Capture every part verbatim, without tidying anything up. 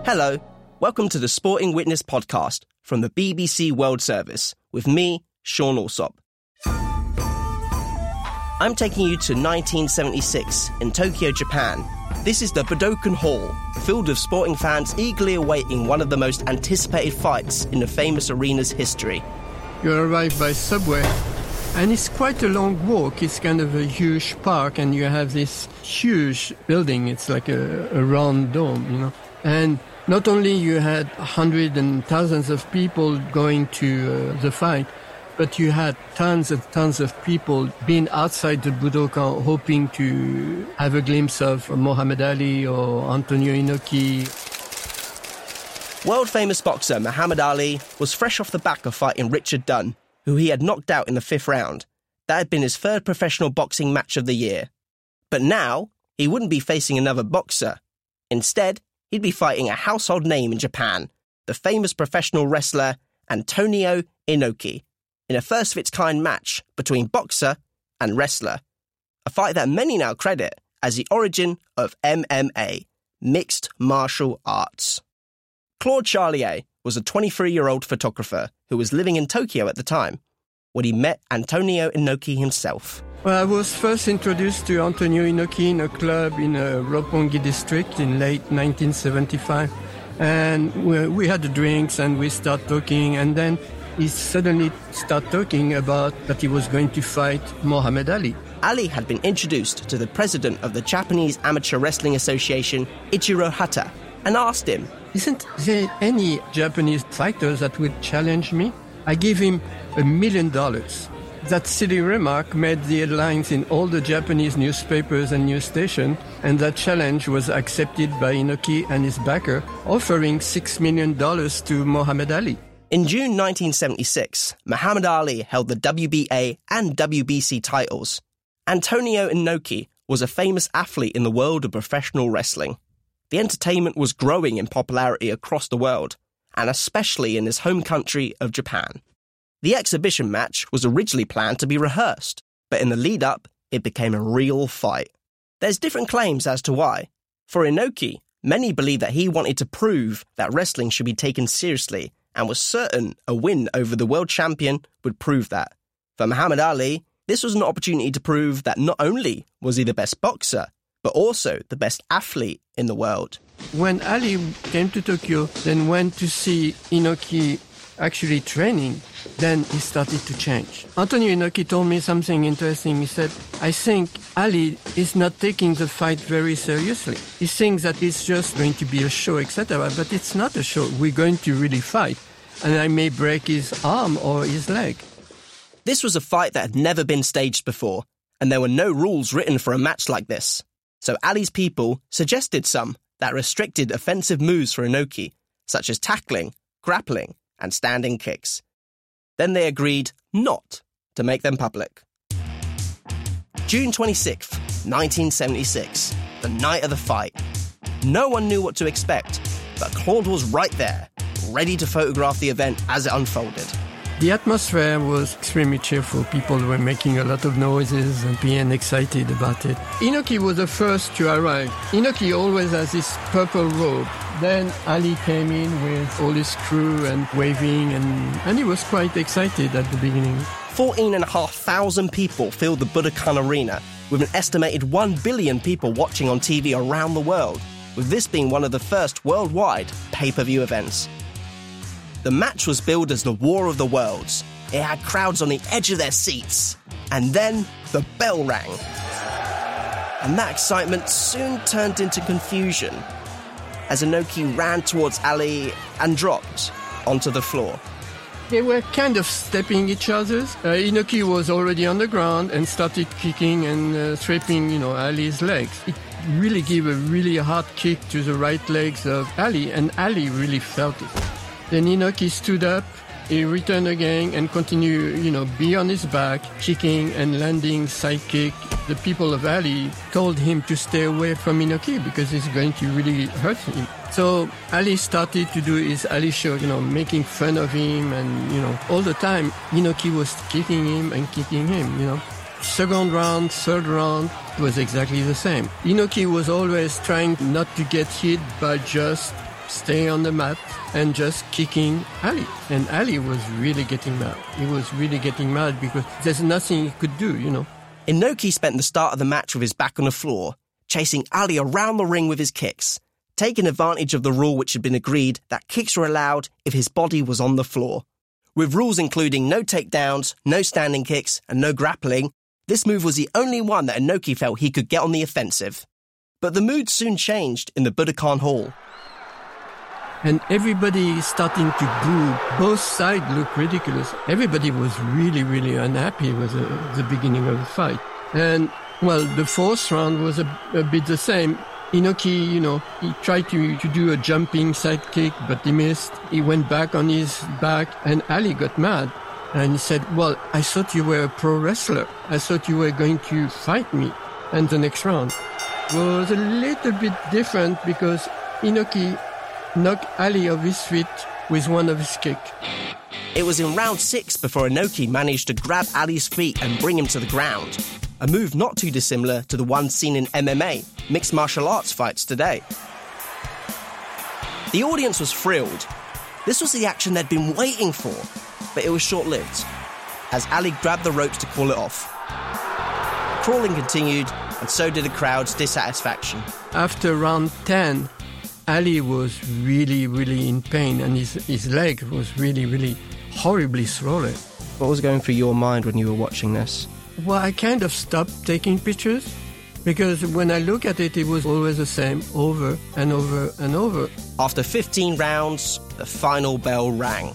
Hello, welcome to the Sporting Witness podcast from the B B C World Service with me, Sean Alsop. I'm taking you to nineteen seventy-six in Tokyo, Japan. This is the Budokan Hall, filled with sporting fans eagerly awaiting one of the most anticipated fights in the famous arena's history. You arrive by subway, and it's quite a long walk. It's kind of a huge park, and you have this huge building. It's like a, a round dome, you know. And not only you had hundreds and thousands of people going to uh, the fight, but you had tons and tons of people being outside the Budokan hoping to have a glimpse of Muhammad Ali or Antonio Inoki. World-famous boxer Muhammad Ali was fresh off the back of fighting Richard Dunn, who he had knocked out in the fifth round. That had been his third professional boxing match of the year. But now, he wouldn't be facing another boxer. Instead, he'd be fighting a household name in Japan, the famous professional wrestler Antonio Inoki, in a first-of-its-kind match between boxer and wrestler. A fight that many now credit as the origin of M M A, mixed martial arts. Claude Charlier was a twenty-three-year-old photographer who was living in Tokyo at the time when he met Antonio Inoki himself. Well, I was first introduced to Antonio Inoki in a club in uh, Roppongi district in late nineteen seventy-five. And we, we had the drinks and we started talking, and then he suddenly started talking about that he was going to fight Muhammad Ali. Ali had been introduced to the president of the Japanese Amateur Wrestling Association, Ichiro Hata, and asked him, "Isn't there any Japanese fighters that would challenge me?" I gave him a million dollars. That silly remark made the headlines in all the Japanese newspapers and news stations, and that challenge was accepted by Inoki and his backer, offering six million dollars to Muhammad Ali. In June nineteen seventy-six, Muhammad Ali held the W B A and W B C titles. Antonio Inoki was a famous athlete in the world of professional wrestling. The entertainment was growing in popularity across the world, and especially in his home country of Japan. The exhibition match was originally planned to be rehearsed, but in the lead-up, it became a real fight. There's different claims as to why. For Inoki, many believe that he wanted to prove that wrestling should be taken seriously and was certain a win over the world champion would prove that. For Muhammad Ali, this was an opportunity to prove that not only was he the best boxer, but also the best athlete in the world. When Ali came to Tokyo, then went to see Inoki actually training, then he started to change. Antonio Inoki told me something interesting. He said, "I think Ali is not taking the fight very seriously. He thinks that it's just going to be a show, et cetera, but it's not a show. We're going to really fight, and I may break his arm or his leg." This was a fight that had never been staged before, and there were no rules written for a match like this. So Ali's people suggested some that restricted offensive moves for Inoki, such as tackling, grappling, and standing kicks. Then they agreed not to make them public. June twenty-sixth, nineteen seventy-six, the night of the fight. No one knew what to expect, but Claude was right there, ready to photograph the event as it unfolded. The atmosphere was extremely cheerful. People were making a lot of noises and being excited about it. Inoki was the first to arrive. Inoki always has this purple robe. Then Ali came in with all his crew and waving, and, and he was quite excited at the beginning. fourteen and a half thousand people filled the Budokan Arena, with an estimated one billion people watching on T V around the world, with this being one of the first worldwide pay-per-view events. The match was billed as the War of the Worlds. It had crowds on the edge of their seats. And then the bell rang. And that excitement soon turned into confusion as Inoki ran towards Ali and dropped onto the floor. They were kind of stepping each other. Uh, Inoki was already on the ground and started kicking and uh, stripping, you know, Ali's legs. It really gave a really hard kick to the right legs of Ali, and Ali really felt it. Then Inoki stood up, he returned again and continued, you know, be on his back, kicking and landing side kick. The people of Ali told him to stay away from Inoki because it's going to really hurt him. So Ali started to do his Ali show, you know, making fun of him, and, you know, all the time Inoki was kicking him and kicking him, you know. Second round, third round was exactly the same. Inoki was always trying not to get hit, but just stay on the mat and just kicking Ali. And Ali was really getting mad. He was really getting mad because there's nothing he could do, you know. Inoki spent the start of the match with his back on the floor, chasing Ali around the ring with his kicks, taking advantage of the rule which had been agreed that kicks were allowed if his body was on the floor. With rules including no takedowns, no standing kicks, and no grappling, this move was the only one that Inoki felt he could get on the offensive. But the mood soon changed in the Budokan Hall. And everybody starting to boo. Both sides looked ridiculous. Everybody was really, really unhappy with the, the beginning of the fight. And, well, the fourth round was a, a bit the same. Inoki, you know, he tried to, to do a jumping side kick, but he missed. He went back on his back, and Ali got mad. And he said, well, I thought you were a pro wrestler. I thought you were going to fight me. And the next round was a little bit different because Inoki knocked Ali off his feet with one of his kicks. It was in round six before Inoki managed to grab Ali's feet and bring him to the ground. A move not too dissimilar to the one seen in M M A, mixed martial arts fights today. The audience was thrilled. This was the action they'd been waiting for, but it was short-lived, as Ali grabbed the ropes to call it off. Crawling continued, and so did the crowd's dissatisfaction. After round ten, Ali was really, really in pain, and his, his leg was really, really horribly swollen. What was going through your mind when you were watching this? Well, I kind of stopped taking pictures because when I look at it, it was always the same, over and over and over. After fifteen rounds, the final bell rang.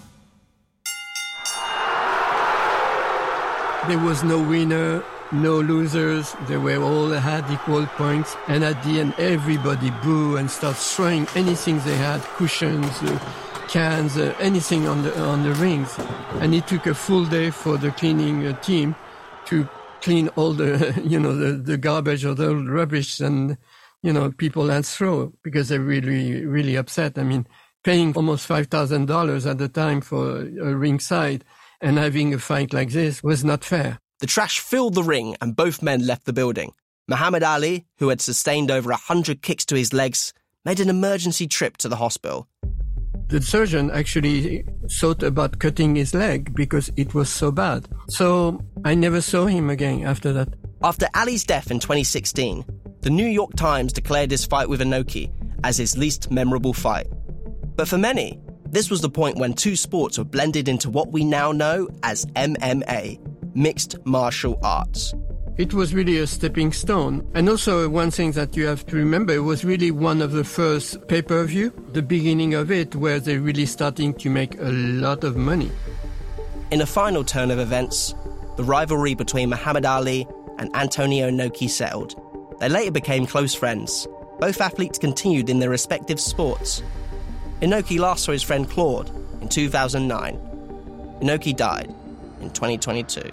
There was no winner, no losers. They were all had equal points. And at the end, everybody booed and started throwing anything they had, cushions, uh, cans, uh, anything on the on the rings. And it took a full day for the cleaning uh, team to clean all the, you know, the, the garbage or the rubbish and, you know, people had throw because they're really, really upset. I mean, paying almost five thousand dollars at the time for a ringside and having a fight like this was not fair. The trash filled the ring and both men left the building. Muhammad Ali, who had sustained over a hundred kicks to his legs, made an emergency trip to the hospital. The surgeon actually thought about cutting his leg because it was so bad. So I never saw him again after that. After Ali's death in twenty sixteen, the New York Times declared his fight with Inoki as his least memorable fight. But for many, this was the point when two sports were blended into what we now know as M M A, mixed martial arts. It was really a stepping stone. And also one thing that you have to remember, it was really one of the first pay-per-view, the beginning of it, where they're really starting to make a lot of money. In a final turn of events, the rivalry between Muhammad Ali and Antonio Inoki settled. They later became close friends. Both athletes continued in their respective sports. Inoki last saw his friend Claude in two thousand nine. Inoki died in twenty twenty-two.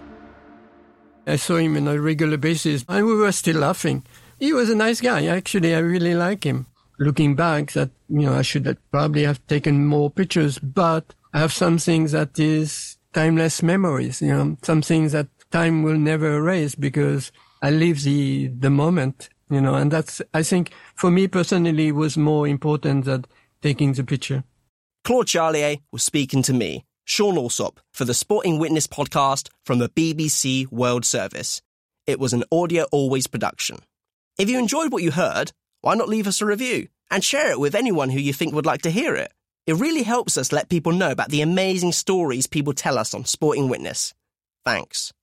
I saw him on a regular basis, and we were still laughing. He was a nice guy. Actually, I really like him. Looking back, that, you know, I should have probably have taken more pictures, but I have some things that is timeless memories, you know, some things that time will never erase because I live the, the moment, you know, and that's, I think, for me personally, was more important than taking the picture. Claude Charlier was speaking to me, Sean Alsop, for the Sporting Witness podcast from the B B C World Service. It was an Audio Always production. If you enjoyed what you heard, why not leave us a review and share it with anyone who you think would like to hear it? It really helps us let people know about the amazing stories people tell us on Sporting Witness. Thanks.